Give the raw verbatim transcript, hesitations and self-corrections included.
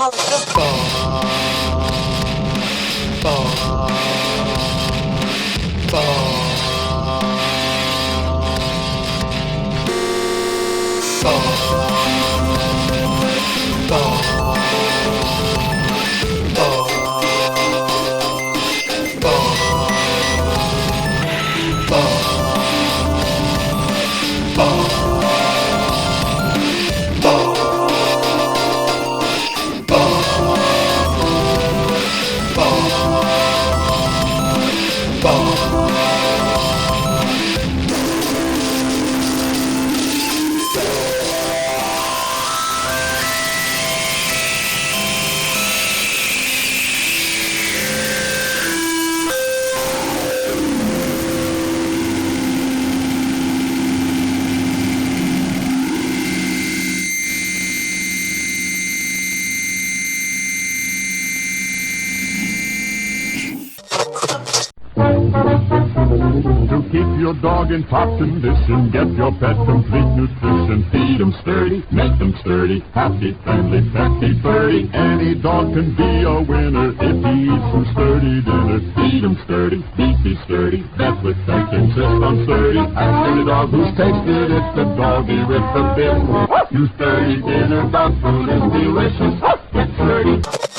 To keep your dog in top condition, get your pet complete nutrition. Feed 'em sturdy, make them sturdy, happy, friendly, petty, furry. Any dog can be a winner if he eats some sturdy dinner. Feed 'em sturdy, beefy sturdy, vet with thanks insist on sturdy. Ask any dog who's tasted it, the doggy with the bit. You sturdy dinner, dog food is delicious. It's sturdy.